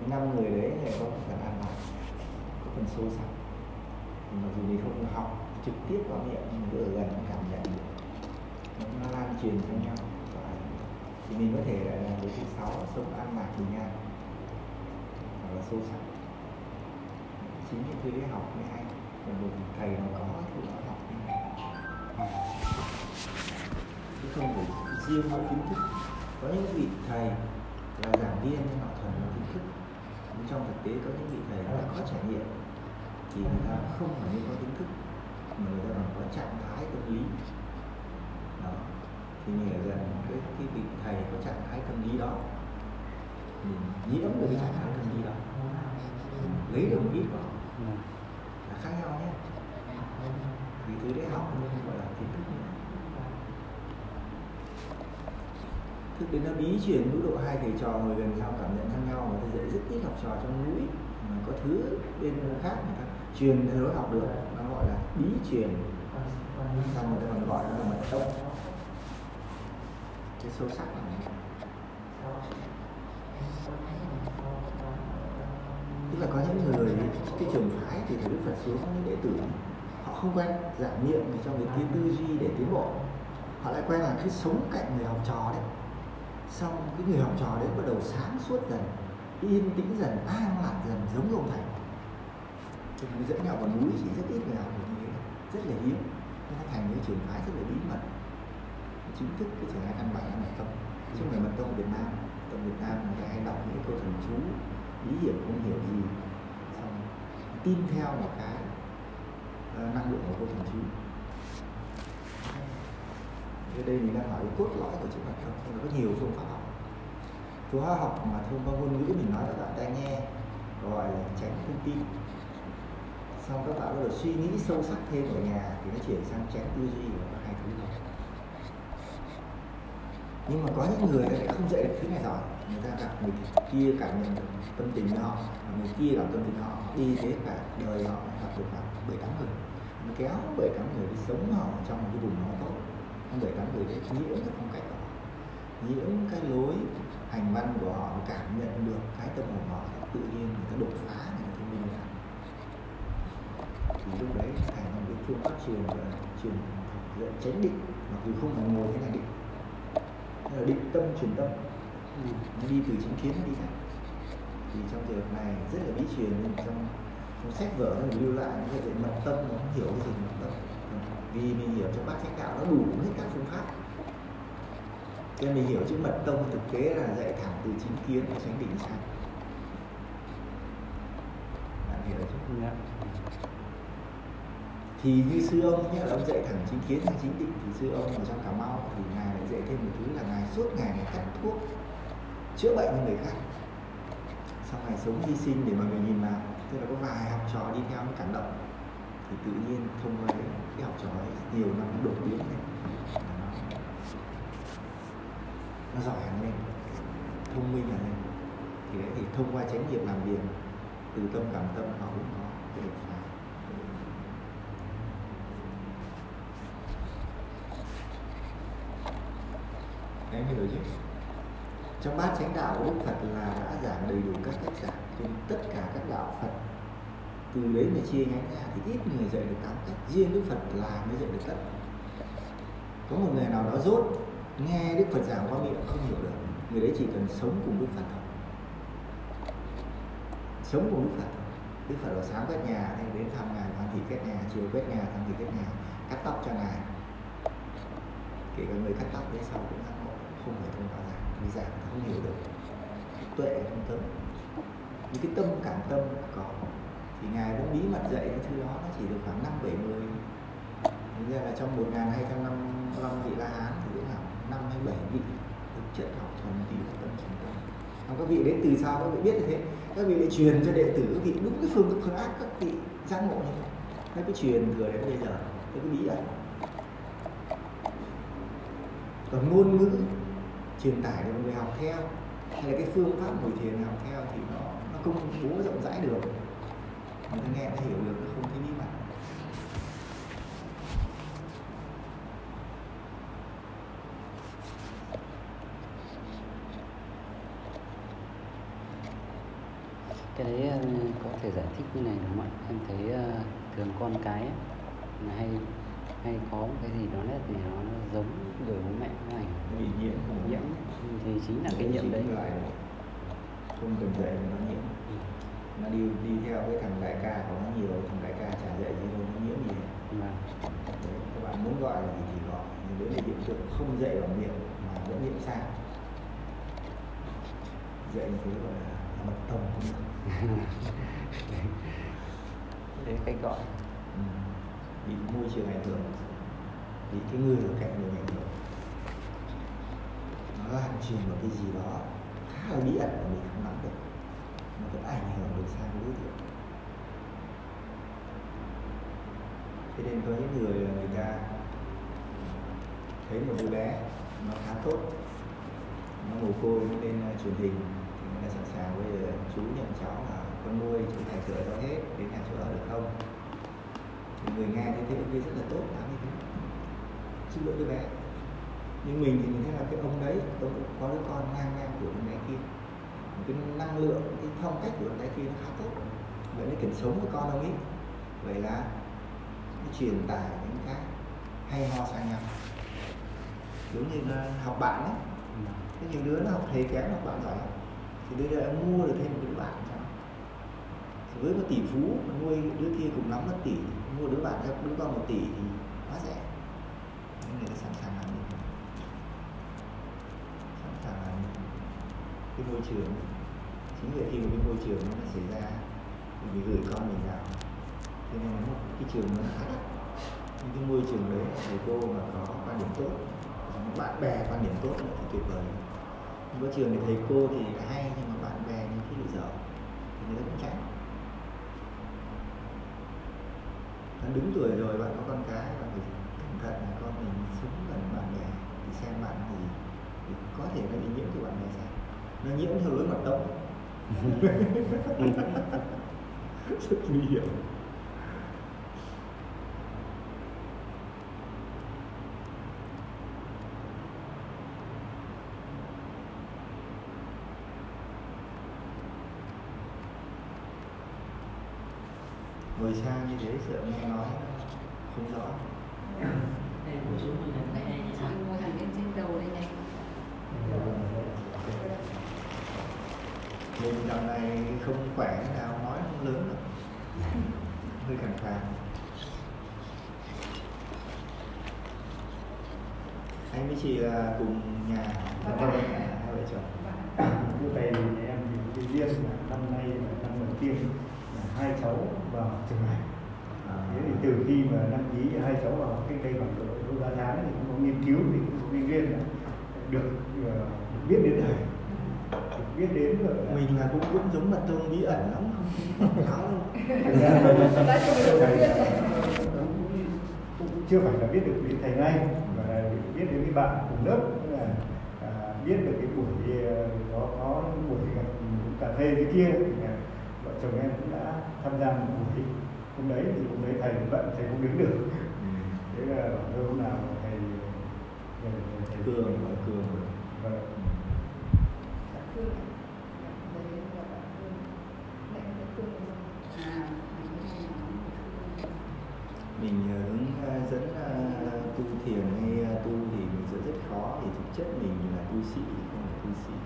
5 người đấy thì có phần an lạc, có phần sâu sắc. Mặc dù mình không học trực tiếp qua miệng nhưng mà ở gần cảm nhận được nó lan truyền cho nhau. Thì mình có thể là với thứ 6 sống an lạc bình an hoặc là sâu sắc. Chính những thứ đấy học mới hay, và một thầy nào có thì nó học như này, chứ không phải riêng mỗi kiến thức. Có những vị thầy là giảng viên nhưng họ thuần là kiến thức, nhưng trong thực tế có những vị thầy đã có trải nghiệm thì người ta không phải như có kiến thức mà người ta còn có trạng thái tâm lý đó. Thì mình ở gần cái vị thầy có trạng thái tâm lý đó, mình nhiễm được cái trạng thái tâm lý đó, lấy được một ít của họ là khác nhau nhé. Vì thứ đấy học nhưng không gọi là kiến thức nữa. Thực đến nó bí truyền mức độ hai thầy trò ngồi gần nhau cảm nhận khác nhau, mà tôi dạy rất ít học trò trong núi mà có thứ bên khác người ta truyền thứ học được, nó gọi là bí truyền, xong người ta còn gọi nó là mật tông. Cái sâu sắc này, tức là có những người cái trường phái thì thầy Đức Phật xuống có những đệ tử họ không quen giảng niệm để cho người kia tư duy để tiến bộ, họ lại quen là cứ sống cạnh người học trò đấy, xong cái người học trò đấy bắt đầu sáng suốt dần, yên tĩnh dần, an lạc dần, giống như ông thầy. Cho nên dẫn nhau vào núi chỉ rất ít người học được như thế, rất là hiếm, nó thành cái trường phái rất là bí mật. Chính thức cái trường phái căn bản là mật tông, chứ không phải mật tông Việt Nam. Tông Việt Nam người ta hay đọc những câu thần chú bí hiểm không hiểu gì, xong tin theo một cái năng lượng của câu thần chú. Ở đây mình đang hỏi cái cốt lõi của chữ mật tông, nhưng mà có nhiều phương pháp học. Phương pháp học mà thông qua ngôn ngữ mình nói cho các bạn tai nghe gọi là tránh thông tin. Xong các bạn bắt đầu suy nghĩ sâu sắc thêm ở nhà thì nó chuyển sang tránh tư duy và có hai thứ thôi. Nhưng mà có những người lại không dạy được thứ này rồi, người ta gặp người kia cảm nhận được tâm tình của họ, người kia gặp tâm tình họ, đi thế cả đời họ gặp được khoảng 7-8 người, nó kéo 7-8 người đi sống họ trong một cái vùng nó tốt, 7-8 người đấy nhiễm cái phong cách của họ, nhiễm cái lối hành văn của họ, cảm nhận được cái tâm hồn họ, tự nhiên người ta đột phá, người ta thông minh lại. Thì lúc đấy thành một cái phương pháp truyền dạy chánh định, mặc dù không phải ngồi thế là định, là định tâm truyền tâm, nó đi từ chính kiến nó đi ra. Thì trong trường hợp này rất là bí truyền, nhưng trong sách vở nó lưu lại những cái chuyện mật tâm, nó không hiểu cái gì mật tâm, vì mình hiểu trong bát chánh đạo nó đủ hết các phương pháp. Cho nên mình hiểu chữ mật tông thực tế là dạy thẳng từ chính kiến và chánh định sang. Bạn hiểu chứ? Yeah. Thì như sư ông nhé, là ông dạy thẳng chính kiến sang chính định, thì sư ông ở trong Cà Mau thì ngài lại dạy thêm một thứ là ngài suốt ngày cắt thuốc chữa bệnh cho người khác. Sau ngày sống hy sinh để mà người nhìn vào, tức là có vài học trò đi theo nó cảm động, thì tự nhiên thông qua cái học trò ấy nhiều năm nó đột biến lên, nó giỏi hẳn lên, thông minh hẳn lên. Thì đấy thì thông qua chánh nghiệp làm việc từ tâm cảm tâm họ cũng có cái đột phá. Đấy hiểu chứ? Trong bát chánh đạo của Đức Phật là đã giảng đầy đủ các cách giảng trên tất cả các đạo Phật. Từ đấy mà chia nhánh ra thì ít người dạy được 8 cách, riêng Đức Phật là mới dạy được tất. Có một người nào đó dốt nghe Đức Phật giảng qua miệng không hiểu được, người đấy chỉ cần sống cùng Đức Phật thôi, sống cùng Đức Phật thôi. Đức Phật vào sáng quét nhà, thì đến thăm ngài hoàn thị quét nhà, chiều quét nhà, thăm thị quét nhà, cắt tóc cho ngài. Kể cả người cắt tóc đấy sau cũng giác ngộ, không phải thông qua giảng, vì giảng không hiểu được tuệ trong tâm. Những cái tâm cảm tâm có, thì ngài vẫn bí mật dạy cái thứ đó, nó chỉ được khoảng 5-7 người. Thực ra là trong 1255 vị La Hán thì cũng là 5 hay 7 vị thực chất học thuần tí là tâm chuyển tâm. Còn các vị đến từ sau các vị biết như thế, các vị lại truyền cho đệ tử các vị đúng cái phương ác các vị giác ngộ như thế. Nó cứ truyền thừa đến bây giờ, cái bí ẩn. Còn ngôn ngữ truyền tải để người học theo, hay là cái phương pháp ngồi thiền học theo thì nó công bố rộng rãi được, người ta nghe nó hiểu được, nó không thấy bí mật. Cái đấy có thể giải thích như này đúng không ạ? Em thấy thường con cái ấy, là hay có một cái gì đó nét thì nó giống người bố mẹ nó ảnh bị nhiễm thì chính là cái nhiễm đấy. Lại không cần dạy mà nó nhiễm. Nó đi theo cái thằng đại ca của nó nhiều, thằng đại ca chả dạy gì đâu, nó nhiễm gì. Vâng. Đấy, các bạn muốn gọi là gì thì gọi, nhưng đấy là hiện tượng không dạy bằng miệng mà vẫn nhiễm sang. Dạy như thế gọi là mật tông cũng được. Đấy cách gọi. Bị môi trường ảnh hưởng, bị cái người ở cạnh mình ảnh hưởng, nó lan truyền một cái gì đó khá là bí ẩn mà mình không nắm được, nó vẫn ảnh hưởng được sang đối tượng. Thế nên có những người là người ta thấy một đứa bé nó khá tốt, nó mồ côi nó lên truyền hình thì người ta sẵn sàng bây giờ chú nhận cháu là con nuôi, chú phải sửa cho hết, đến nhà chỗ ở được không? Thì người nghe thấy thế rất là tốt, làm như thế giúp đỡ đứa bé. Nhưng mình thì mình thấy là cái ông đấy, ông có đứa con ngang của đứa bé kia, cái năng lượng, cái phong cách của đứa bé kia nó khá tốt, vậy nó kiểm sống với con ông ấy, vậy là nó truyền tải những cái hay ho sang nhau. Giống như là học bạn ấy, có nhiều đứa nó học thầy kém, học bạn giỏi, thì đứa đã mua được thêm một đứa bạn cho nó. Với một tỷ phú mà nuôi đứa kia cùng lắm là tỷ, mua đứa bạn cho đứa con 1 tỷ thì quá rẻ. Nên người ta sẵn sàng làm như thế, sẵn sàng làm như thế. Cái môi trường, chính vì khi một cái môi trường nó xảy ra thì mình gửi con mình vào, cho nên nó cái trường nó khá đắt. Nhưng cái môi trường đấy thầy cô mà có quan điểm tốt, bạn bè quan điểm tốt nữa thì tuyệt vời. Nhưng có trường thì thầy cô thì hay, nhưng mà bạn bè những khi bị dở thì người ta cũng tránh. Nó đứng tuổi rồi, bạn có con cái, bạn phải cẩn thận là con mình sống gần bạn bè thì xem bạn gì, thì có thể nó bị nhiễm từ bạn bè sao, nó nhiễm theo lối mật tông. Rất nguy hiểm. Ngồi xa như thế sợ nghe nói không rõ. Ngồi hẳn bên trên đầu đây này. Mình dạo này không khỏe thế nào, nói không lớn được, hơi khàn khàn. Anh với chị là cùng nhà, hai vợ chồng. Như vậy thì em thì riêng là năm nay là năm đầu tiên là 2 cháu vào trường này. Thế thì từ khi mà đăng ký 2 cháu vào cách đây khoảng độ 3 tháng thì cũng có nghiên cứu thì sinh viên là được biết đến thầy, được biết đến rồi. Mình là cũng giống mật tông bí ẩn lắm, không tháo đâu. Cũng chưa phải là biết được đến thầy ngay, mà là biết đến cái bạn cùng lớp, tức là biết được cái buổi đó có buổi gặp cà phê thế kia thì vợ chồng em cũng đã tham gia một buổi. Hôm đấy thì hôm đấy thầy bận, thầy không đứng được. Thế là bảo thôi hôm nào thầy Cường. Mình hướng dẫn tu thiền hay tu thì mình sẽ rất khó, vì thực chất mình là tu sĩ, không phải tu sĩ.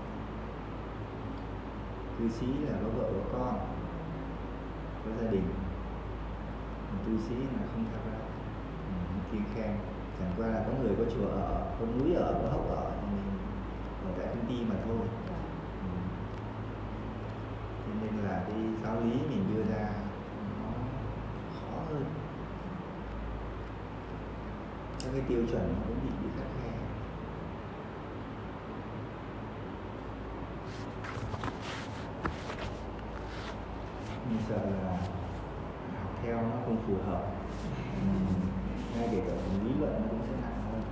Tu sĩ là có vợ có con, có gia đình. Tu sĩ là không theo đó, kiêng khem. Chẳng qua là có người có chùa ở, có núi ở, có hốc ở, thì mình ở tại công ty mà thôi. Thế nên là cái giáo lý mình đưa ra nó khó hơn. Các cái tiêu chuẩn nó cũng bị khắt khe. Mình sợ là học theo nó không phù hợp. Ngay kể cả lý luận nó cũng sẽ nặng hơn.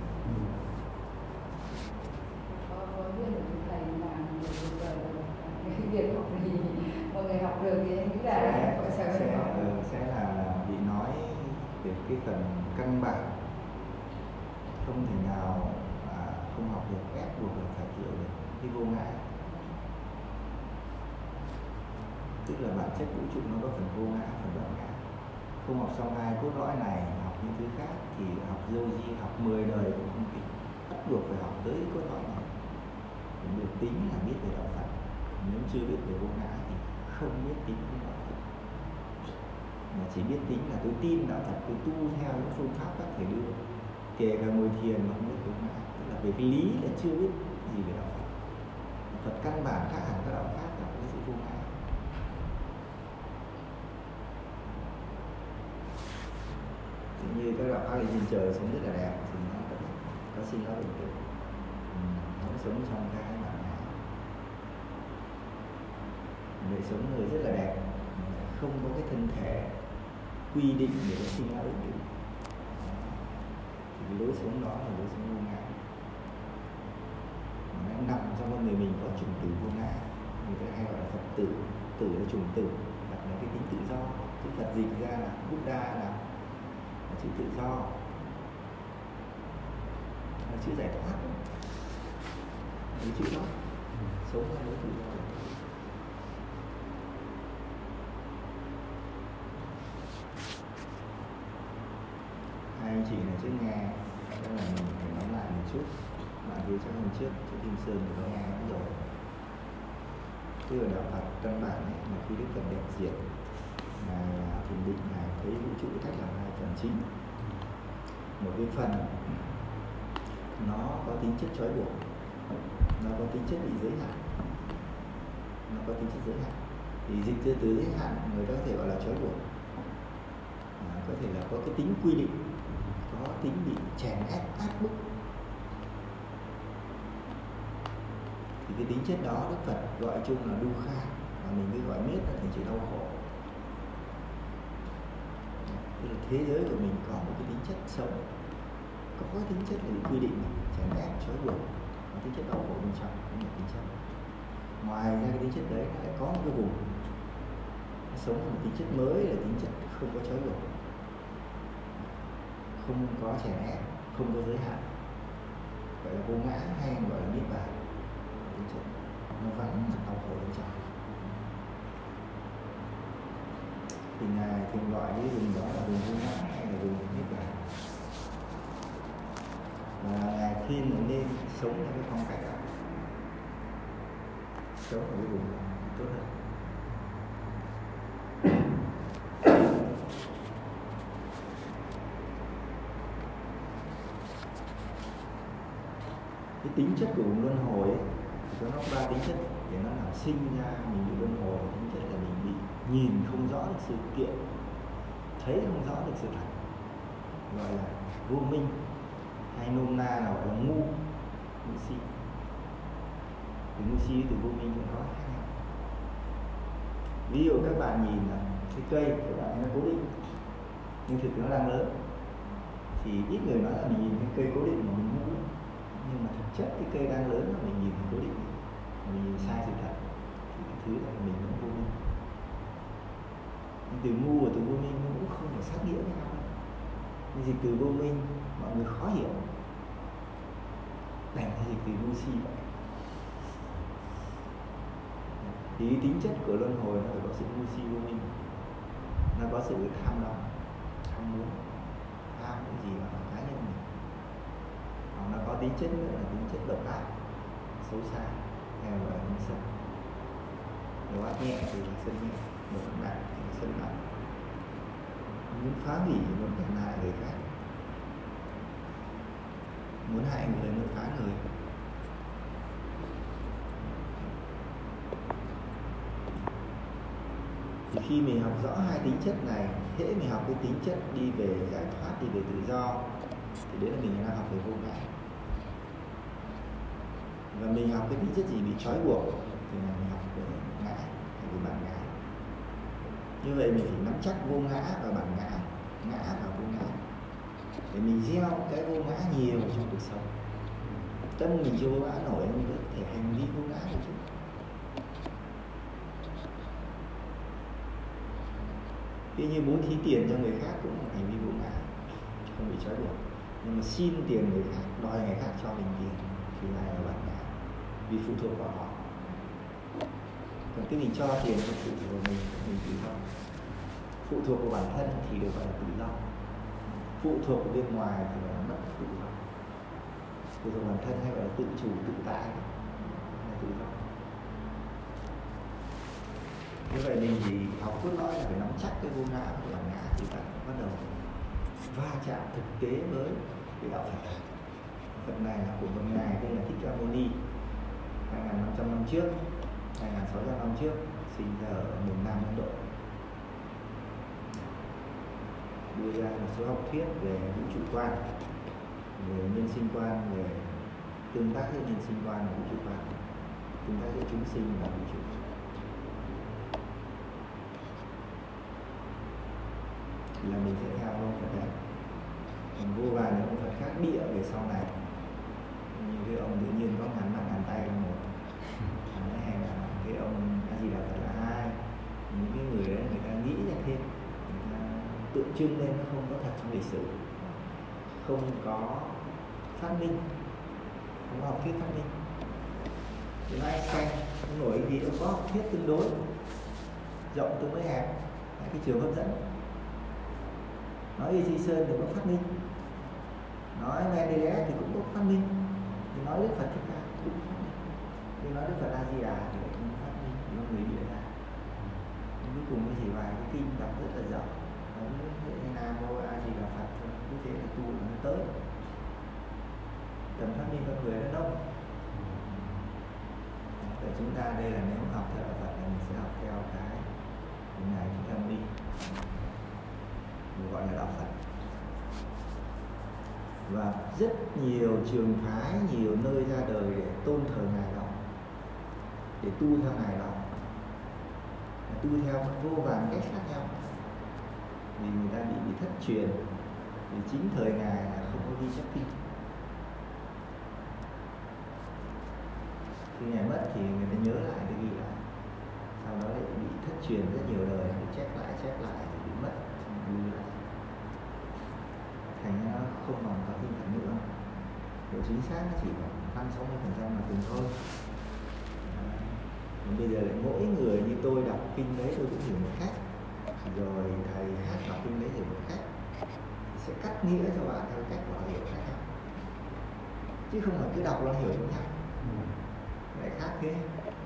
Có duyên được thầy làm cái việc học gì mọi người học được thì em nghĩ là sẽ là bị nói về cái phần căn bản, không thể nào không học được, ép buộc là phải hiểu được cái vô ngã. tức là bản chất vũ trụ nó có phần vô ngã, phần bất ngã. Không học xong 2 cốt lõi này, học những thứ khác thì học Yogi, học 10 đời cũng không kịp, bắt buộc phải học tới cốt lõi này. Được tính là biết về đạo Phật, nếu chưa biết về vô ngã thì không biết tính về đạo Phật. Mà chỉ biết tính là tôi tin đạo Phật, tôi tu theo những phương pháp các thầy đưa, kể cả ngồi thiền mà không biết vô ngã, tức là về cái lý là chưa biết gì về đạo Phật. Phật căn bản khác hẳn các đạo khác là cái sự vô ngã. Như các đạo khác lên trên trời sống rất là đẹp thì nó có sinh lão bệnh tử, nó sống trong cái bản ngã. Đời sống người rất là đẹp, không có cái thân thể quy định để có sinh lão bệnh tử, thì cái lối sống đó là lối sống vô ngã. Nó nằm trong con người mình có chủng tử vô ngã, người ta hay gọi là Phật tử, tử là chủng tử, Phật là cái tính tự do. Cái Phật dịch ra là Buddha là chữ tự do, là chữ giải thoát, cái chữ đó sống là lối tự do. Hai anh chị này trước nghe, đó là mình phải nói lại một chút. Bạn kia chắc hôm trước Kim Sơn thì có nghe rồi. Tức là đạo Phật căn bản ấy, mà khi Đức Phật đẹp diện là thiền định, Ngài thấy vũ trụ tách làm 2 phần chính. Một cái phần nó có tính chất trói buộc, nó có tính chất bị giới hạn, nó có tính chất giới hạn. Thì dịch từ từ giới hạn người ta có thể gọi là trói buộc, có thể là có cái tính quy định, có tính bị chèn ép áp bức. Thì cái tính chất đó Đức Phật gọi chung là dukkha, và mình cứ gọi miết là thành chữ đau khổ. Tức là thế giới của mình có một cái tính chất sống, có cái tính chất là bị quy định, chèn ép, trói buộc, có tính chất đau khổ bên trong, cũng là tính chất. Ngoài ra cái tính chất đấy nó lại có một cái vùng nó sống một tính chất mới là tính chất không có trói buộc, không có chèn ép, không có giới hạn, gọi là vô ngã hay gọi là niết bàn. Tính chất nó vẫn là đau khổ bên trong. Thì Ngài thường gọi cái vùng đó là vùng vô ngã hay là vùng niết bàn. Và Ngài khuyên mình nên sống theo cái phong cách đó, sống ở cái vùng tốt hơn. Cái tính chất của vùng luân hồi ấy, thì có 3 tính chất để nó làm sinh ra mình bị luân hồi. Tính chất là mình bị nhìn không rõ được sự kiện, thấy không rõ được sự thật, gọi là vô minh, hay nôm na là gọi là ngu si. Từ ngu si từ vô minh cũng có khác nhau. Ví dụ các bạn nhìn là cái cây các bạn nó cố định nhưng thực nó đang lớn, thì ít người nói là mình nhìn cái cây cố định mà mình ngu, nhưng mà thực chất cái cây đang lớn mà mình nhìn cố định, mình nhìn sai sự thật, thì cái thứ là mình vẫn vô minh. Nhưng từ ngu và từ vô minh nó cũng không phải sát nghĩa với nhau. Nhưng dịch từ vô minh mọi người khó hiểu, đành phải dịch từ ngu si vậy. Thì cái tính chất của luân hồi nó phải có sự ngu si vô minh, nó có sự tham đắm, tham muốn, tham cái gì mà cá nhân mình. Hoặc nó có tính chất nữa là tính chất độc ác, xấu xa, hay gọi là tính sân. Độc ác nhẹ thì là sân nhẹ, độc nặng thì là sân nặng. Muốn phá hủy, muốn tàn hại người khác, muốn hại người, muốn phá người. Thì khi mình học rõ 2 tính chất này, hễ mình học cái tính chất đi về giải thoát, đi về tự do, thì đấy là mình đang học về vô ngã. Và mình học cái tính chất gì bị trói buộc thì là mình học về ngã hay về bản ngã. Như vậy mình phải nắm chắc vô ngã và bản ngã, ngã và vô ngã, để mình gieo cái vô ngã nhiều trong cuộc sống. Tâm mình chưa vô ngã nổi, mình có thể hành vi vô ngã một chút. Tuy nhiên muốn thí tiền cho người khác cũng là hành vi vô ngã, không bị trói buộc. Nhưng mà xin tiền người khác, đòi người khác cho mình tiền thì này là bản ngã, vì phụ thuộc vào họ. Còn cái mình cho tiền cho phụ thuộc vào mình tự do. Phụ thuộc vào bản thân thì được gọi là tự do. Phụ thuộc vào bên ngoài thì gọi là mất tự do. Phụ thuộc vào bản thân hay gọi là tự chủ, tự tại là tự do. Như vậy mình thì học cốt lõi là phải nắm chắc cái vô ngã của bản ngã thì ta bắt đầu va chạm thực tế với cái đạo Phật. Phật này là của một ngài tên là Thích Ca Mâu Ni, 2.500 năm trước, 2.600 năm trước, sinh ra ở miền Nam Ấn Độ. Đưa ra một số học thuyết về vũ trụ quan, về nhân sinh quan, về tương tác giữa nhân sinh quan và vũ trụ quan, tương tác giữa chúng sinh và vũ trụ. Là mình sẽ theo ông Phật đấy. Còn vô vàn những ông Phật khác địa về sau này, như cái ông tự nhiên có ngàn tay là một, hay là cái ông A Di Đà Phật là hai. Những cái người đấy người ta nghĩ ra thêm, người ta tượng trưng lên nó không có thật trong lịch sử, không có phát minh, không có học thuyết phát minh. Thì nó Einstein nó nổi vì nó có học thuyết tương đối rộng tương đối hẹp, cái chiều hấp dẫn. Nói Edison thì có phát minh, nói Mendeleev thì cũng có phát minh, thì nói Đức Phật Thích Ca cũng phát minh, thì nói Đức Phật A Di Đà thì cũng phát minh, thì có người địa ra. Cuối cùng mới chỉ vài cái kinh đọc rất là rộng, nói Nam Mô A Di Đà Phật, cứ thế là tu nó tới. Tầm phát minh con người nó đông. Vậy chúng ta đây là nếu học theo đạo Phật là mình sẽ học theo cái ngài Thích Ca Mâu Ni, gọi là đạo Phật. Và rất nhiều trường phái, nhiều nơi ra đời để tôn thờ ngài đó, để tu theo ngài đó, tu theo vô vàn cách khác nhau. Vì người ta bị thất truyền, vì chính thời ngài là không có ghi chép kinh. Khi ngài mất thì người ta nhớ lại để ghi lại, sau đó lại bị thất truyền rất nhiều đời, để chép lại thì bị mất, ghi lại. Thành nó không còn có kinh thánh nữa. Độ chính xác nó chỉ khoảng 50-60% là từng thôi. Bây giờ lại mỗi người như tôi đọc kinh đấy tôi cũng hiểu một khác, rồi thầy hát đọc kinh đấy hiểu một khác, sẽ cắt nghĩa cho bạn theo cách của họ hiểu khác nhau, chứ không phải cứ đọc là hiểu giống nhau, lại khác thế.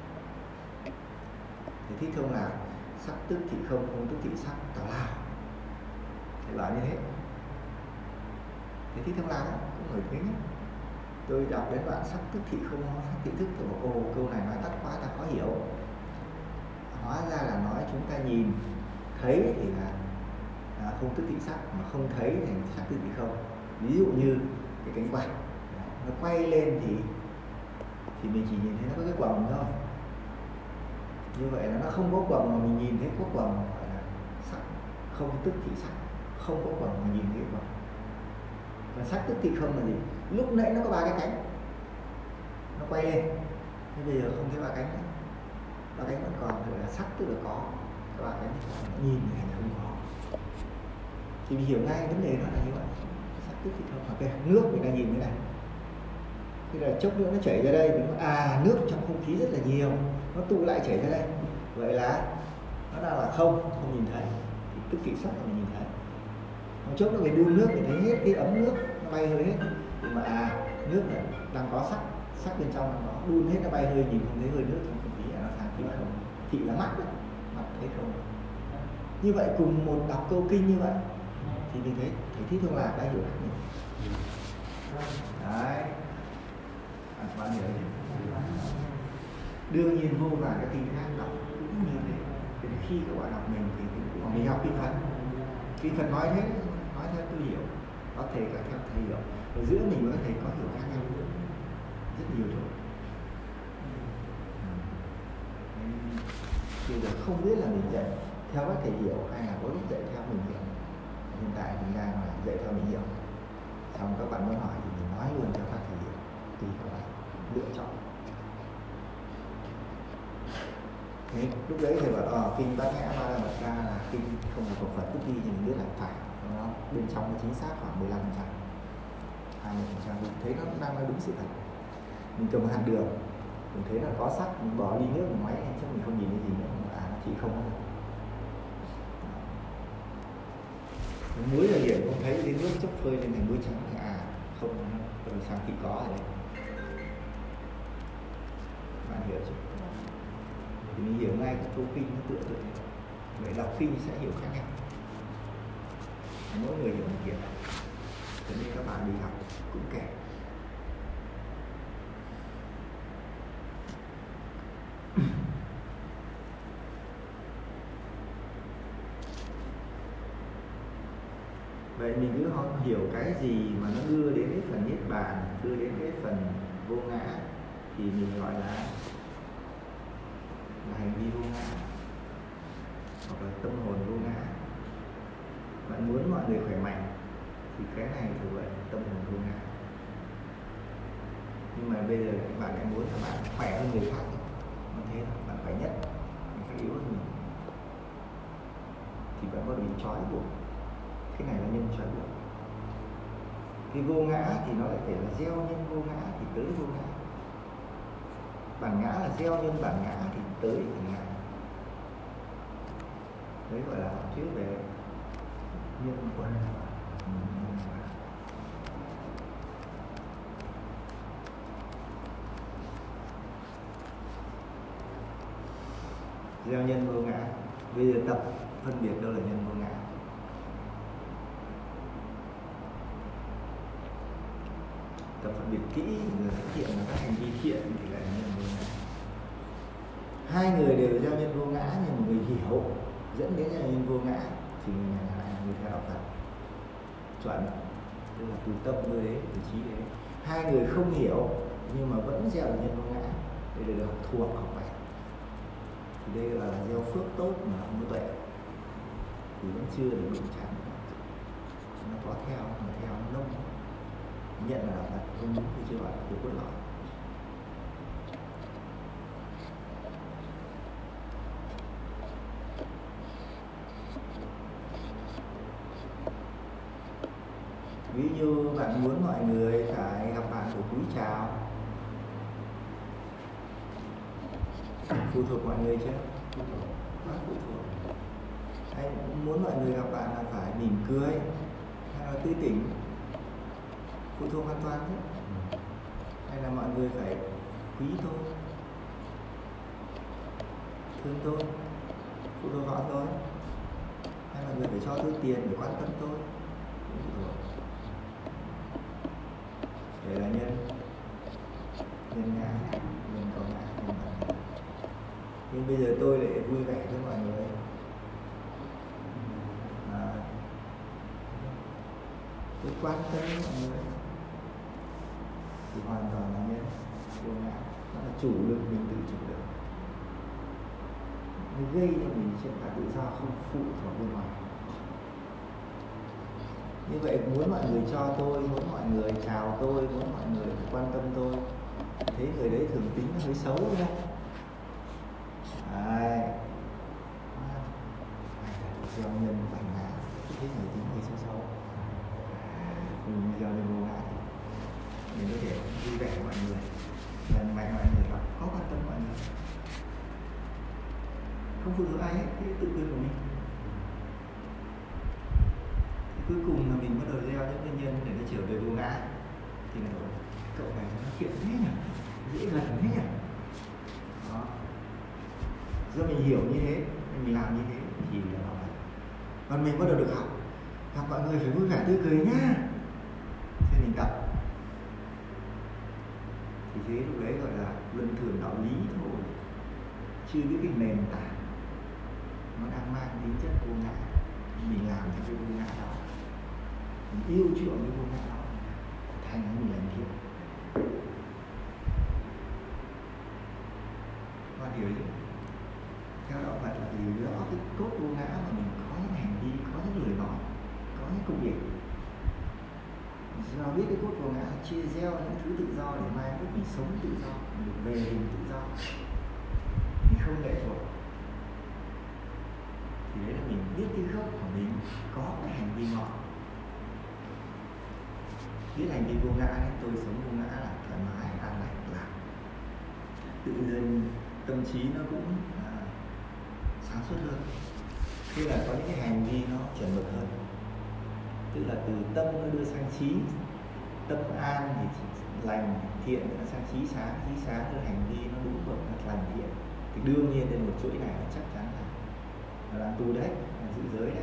Thì Thích Thông là sắc tức thị không, không tức thị sắc, tào lao, thầy bảo như thế. Thì Thích Thông Lạc cũng nổi tiếng nhất. Tôi đọc đến đoạn sắc tức thị không, sắc thị thức, tôi bảo ồ câu này nói tắt quá ta khó hiểu. Hóa ra là nói chúng ta nhìn thấy thì là không tức thị sắc, mà không thấy thì sắc tức thị không. Ví dụ như cái cánh quạt nó quay lên thì mình chỉ nhìn thấy nó có cái quầng thôi. Như vậy là nó không có quầng mà mình nhìn thấy có quầng, gọi là sắc không tức thị sắc, không có quầng mà nhìn thấy quầng. Còn sắc tức thị không là gì? Lúc nãy nó có ba cái cánh, nó quay lên, thế bây giờ không thấy ba cánh nữa, ba cánh vẫn còn, thì là sắc tức là có, các ba cánh thì nhìn thì không có. Thì mình hiểu ngay vấn đề nó là như vậy. Sắc tức thị không, ok, nước người ta nhìn thế này, thế là chốc nữa nó chảy ra đây, mình nói nước trong không khí rất là nhiều, nó tụ lại chảy ra đây, vậy là nó đang là không nhìn thấy, thì tức thị sắc là mình nhìn thấy. Một chốc nó phải đun nước thì thấy hết cái ấm nước nó bay hơi hết, nhưng mà nước này đang có sắc bên trong nó đun hết, nó bay hơi, nhìn không thấy hơi nước trong không khí, nó thành thị không. Thị là mắt đấy, mắt thấy không. Như vậy cùng một đọc câu kinh như vậy thì mình thấy thầy Thích Thông Lạc đã hiểu được nhiều. Đấy, bạn hiểu đấy. Đương nhiên vô vàn các kinh khác đọc cũng như thế. Thì khi các bạn đọc mình thì mình học kinh Phật. Kinh Phật nói thế, nói theo tôi hiểu, có thể cả theo thầy hiểu. Ở giữa mình với các thầy có hiểu khác nhau rất nhiều thôi. Bây giờ không biết là mình dạy theo các thầy hiểu hay là có lúc dạy theo mình hiểu. Hiện tại mình đang là dạy theo mình hiểu. Xong các bạn muốn hỏi thì mình nói luôn cho các thầy hiểu, tùy các bạn lựa chọn. Thế, lúc đấy thầy bảo kinh Bát Nhã Ba La Mật Đa là kinh không phải của Phật, tức đi thì mình biết là phải, đúng không? Bên trong nó chính xác khoảng 15%, 20%, mình thấy nó đang nói đúng sự thật. Mình cầm hạt đường, mình thấy là có sắc, mình bỏ ly nước mình máy chắc mình không nhìn thấy gì nữa, nó chỉ không có. Muối là điểm không thấy đến nước chốc phơi lên thành muối trắng thì không, rồi sang khi có rồi đấy. Bạn hiểu chưa? Thì mình hiểu ngay cái câu kinh nó tựa tựa. Vậy đọc kinh sẽ hiểu khác nhau. Mỗi người hiểu một kiểu. Cho nên các bạn đi học cũng kể. Vậy mình cứ hiểu cái gì mà nó đưa đến cái phần niết bàn, đưa đến cái phần vô ngã thì mình gọi là hành vi vô ngã hoặc là tâm hồn vô ngã. Bạn muốn mọi người khỏe mạnh thì cái này thuộc về tâm hồn vô ngã. Nhưng mà bây giờ bạn lại muốn là bạn khỏe hơn người khác, nó thế thôi, bạn khỏe nhất, người khác yếu hơn mình thì bạn có bị trói buộc. Cái này là nhân trói buộc. Cái vô ngã thì nó lại phải là gieo nhân vô ngã thì tới vô ngã. Bản ngã là gieo nhân bản ngã thì tới bản ngã. Đấy gọi là chữ về nhân quả. Gieo nhân vô ngã. Bây giờ tập phân biệt đâu là nhân vô ngã. Tập phân biệt kỹ rồi thực hiện là các hành vi thiện thì là nhân vô ngã. Hai người đều gieo nhân vô ngã nhưng một người hiểu dẫn đến là nhân vô ngã thì người này là người theo đạo Phật chuẩn, tức là từ tâm nơi đấy, từ trí đấy. Hai người không hiểu nhưng mà vẫn gieo nhân vô ngã, đây là học thuộc học bài. Thì đây là gieo phước tốt mà không có tuệ thì vẫn chưa được đụng chạm. Nó có theo mà theo nó nông nhận là Phật không đúng thì chưa gọi là cốt lõi. Ví như bạn muốn mọi người phải gặp bạn của cúi chào, phụ thuộc mọi người chứ? Phụ thuộc. Hay muốn mọi người gặp bạn là phải mỉm cười hay là tươi tỉnh, phụ thuộc hoàn toàn chứ. Hay là mọi người phải quý tôi, thương tôi, phụ thuộc họ thôi. Hay mọi người phải cho tôi tiền để quan tâm tôi, phụ thuộc. Để là nhân ngã, nhân có ngã, nhân bản. Nhưng bây giờ tôi lại vui vẻ với mọi người, tôi quan tâm với mọi người thì hoàn toàn là nhân vô ngã. Nó là chủ lực, mình tự chủ được, nó gây cho mình hiện tại tự do không phụ thuộc bên ngoài. Như vậy muốn mọi người cho tôi, muốn mọi người chào tôi, muốn mọi người quan tâm tôi, thế người đấy thường tính nó hơi xấu nhá. Gieo nhân bản ngã, thế người tính hơi xấu xấu. Mình gieo nhân vô ngã thì mình có thể vui vẻ với mọi người, lần mạnh mọi người hoặc có quan tâm mọi người, không phụ thuộc ai hết, cái tự quyền của mình. Cuối cùng là mình bắt đầu gieo những nguyên nhân để nó trở về vô ngã thì là cậu này nó kiện thế nhỉ, dễ gần thế nhỉ. Đó. Do mình hiểu như thế, mình làm như thế thì là nó vậy. Còn mình bắt đầu được học, gặp mọi người phải vui vẻ tươi cười nhá. Thế mình tập. Thì thế lúc đấy gọi là luân thường đạo lý thôi, chưa biết cái nền tảng nó đang mang tính chất vô ngã. Mình làm theo cái vô ngã đó, mình yêu chuộng cái vô ngã đó, thành mình làm thiện. Bạn hiểu chứ? Theo đạo Phật là vì rõ cái cốt vô ngã mà mình có những hành vi, có những lời nói, có những công việc. Do biết cái cốt vô ngã chia gieo những thứ tự do để mai mốt mình sống tự do, mình về hình tự do, mình không lệ thuộc. Thì đấy là mình biết cái gốc của mình có cái hành vi ngọn. Biết hành vi vô ngã nên tôi sống vô ngã là thoải mái, an lành, lạc. tự dưng tâm trí nó cũng sáng suốt hơn, khi là có những cái hành vi nó chuẩn mực hơn, tức là từ tâm nó đưa sang trí, tâm an thì lành thiện nó sang trí sáng đưa hành vi nó đúng bậc lành thiện, thì đương nhiên trên một chuỗi này nó chắc chắn là nó đang tu đấy, là giữ giới đấy.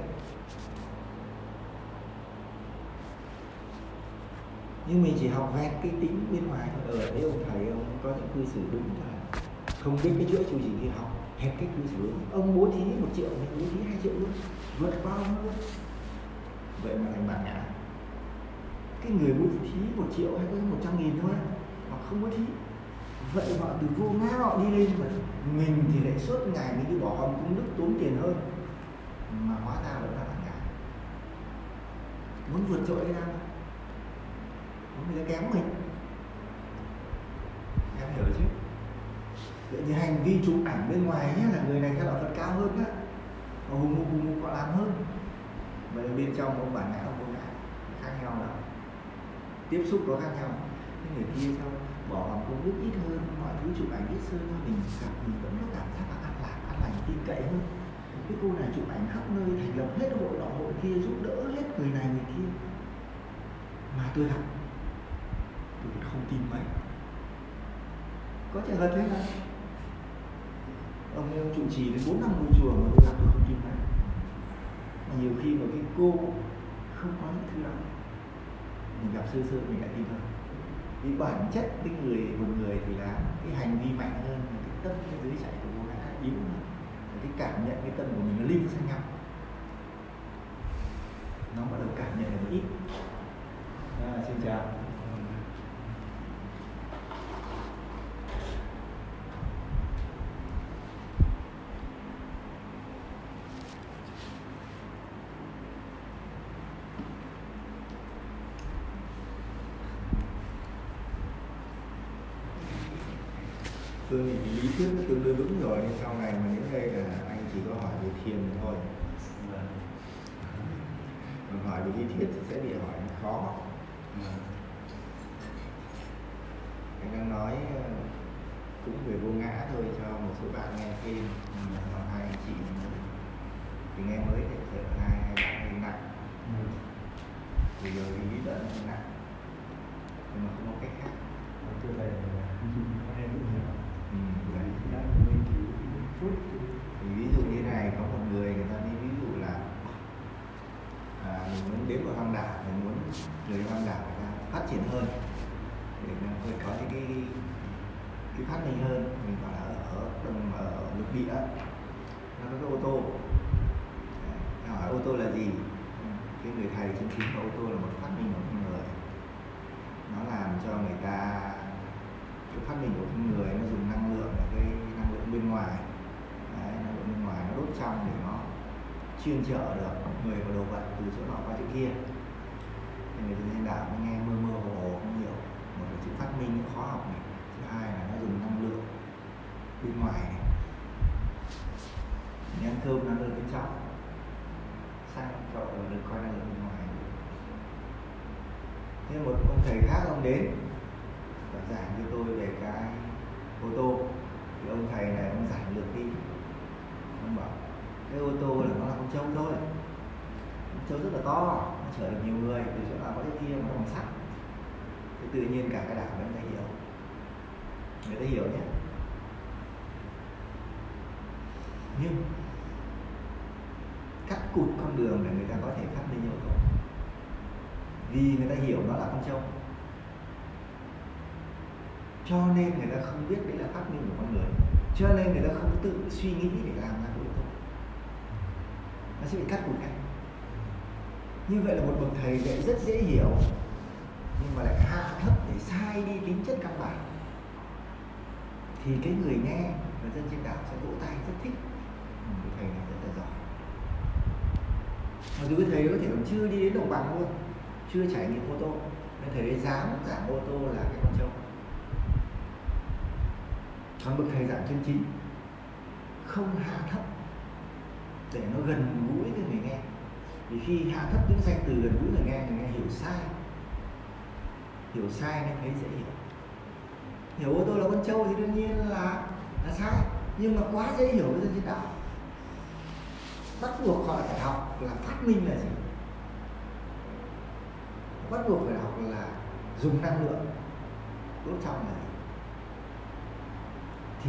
Nhưng mình chỉ học vẹt cái tính bên ngoài thôi. Ở đấy ông thầy ông có những cư xử đúng là không biết cái chuỗi chu chỉ kia học hết cái cư xử đúng. Ông bố thí 1 triệu, mình bố thí 2 triệu luôn, vượt qua ông luôn. Vậy mà thành bản ngã. Cái người bố thí 1 triệu hay có 100.000 thôi, hoặc không bố thí. Vậy họ từ vô ngã họ đi lên, mà mình thì lại suốt ngày mình đi bỏ hòm cúng đức tốn tiền hơn, mà hóa ra vẫn là bản ngã. Muốn vượt trội ra, người ta kém mình, em hiểu chứ? Vậy như hành vi chụp ảnh bên ngoài nhé, là người này theo đạo Phật cao hơn đó, mà hùng họ làm hơn. Vậy bên trong ông bản ngã, ông vô ngã khác nhau đó, tiếp xúc có khác nhau. Cái người kia sao bỏ hòm công đức ít hơn, mọi thứ chụp ảnh ít hơn, mình gặp mình vẫn có cảm giác là an lành, tin cậy hơn. Cái cô này chụp ảnh khắp nơi, thành lập hết hội nọ hội kia, giúp đỡ hết người này người kia, mà tôi gặp tôi không tin mấy. Có trường hợp thế này, ông trụ trì đến 4 năm ngôi chùa mà tôi gặp tôi không tin mấy. Nhiều khi mà cái cô không có những thứ đó, mình gặp sơ mình lại tin hơn. Vì bản chất cái một người thì là cái hành vi mạnh hơn, cái tâm cái dưới chạy của cô đã yếu hơn, cái cảm nhận cái tâm của mình nó linh sang nhau, nó bắt đầu cảm nhận được ít. Xin chào. Tôi thì lý thuyết nó tương đối vững rồi, nhưng sau này mà đến đây là anh chỉ có hỏi về thiền thôi. Còn hỏi về lý thuyết thì sẽ bị hỏi khó. Anh đang nói cũng về vô ngã thôi cho một số bạn nghe thêm, còn hai anh chị thì nghe mới thì sẽ hai bạn hơi nặng. Thì giờ lý luận hơi nặng, nhưng mà không có cách khác. Tôi này em cũng hiểu. Thì ví dụ như này, có một người ta đi ví dụ là mình muốn đến một hoang đảo, mình muốn người hoang đảo người ta phát triển hơn, để mình có những cái phát minh hơn. Mình bảo là ở lục địa nó có cái ô tô. Hỏi ô tô là gì? Cái người thầy chân chính của ô tô là một phát minh của con người. Nó làm cho người ta, cái phát minh của con người nó dùng năng lượng là cái năng lượng bên ngoài. Đấy, năng lượng bên ngoài nó đốt trong để nó chuyên chở được người và đồ vật từ chỗ nọ qua chỗ kia. Thì người trên đảo nó nghe mơ hồ không hiểu. Một là chữ phát minh nó khó học này, thứ hai là nó dùng năng lượng bên ngoài này. Mình ăn cơm năng lượng bên trong, sang cậu được coi năng lượng bên ngoài. Thế một ông thầy khác ông đến và giảng cho tôi về cái ô tô, thì ông thầy này ông giảng lược đi, ông bảo cái ô tô là nó là con trâu thôi, con trâu rất là to, nó chở được nhiều người từ chỗ nào có chỗ kia, nó bằng sắt. Thì tự nhiên cả cái đảo người ta hiểu, người ta hiểu nhé. Nhưng cắt cụt con đường để người ta có thể phát minh ô tô, vì người ta hiểu nó là con trâu, cho nên người ta không biết đấy là phát minh của con người, cho nên người ta không tự suy nghĩ để làm ra cái ô tô, nó sẽ bị cắt cụt ngay. Như vậy là một bậc thầy dạy rất dễ hiểu, nhưng mà lại hạ thấp để sai đi tính chất căn bản, thì cái người nghe và dân trên đảo sẽ vỗ tay rất thích. Cái thầy này rất là giỏi. Mặc dù cái thầy có thể còn chưa đi đến đồng bằng luôn, chưa trải nghiệm ô tô, nên thầy ấy dám giảng ô tô là cái con trâu. Còn bậc thầy giảng chân chính không hạ thấp để nó gần gũi với người nghe, vì khi hạ thấp những danh từ gần gũi người nghe hiểu sai nên thấy dễ hiểu. hiểu ô tô là con trâu thì đương nhiên là sai, nhưng mà quá dễ hiểu với dân trí đạo, bắt buộc họ phải học là phát minh là gì, bắt buộc phải học là dùng năng lượng đốt trong là gì,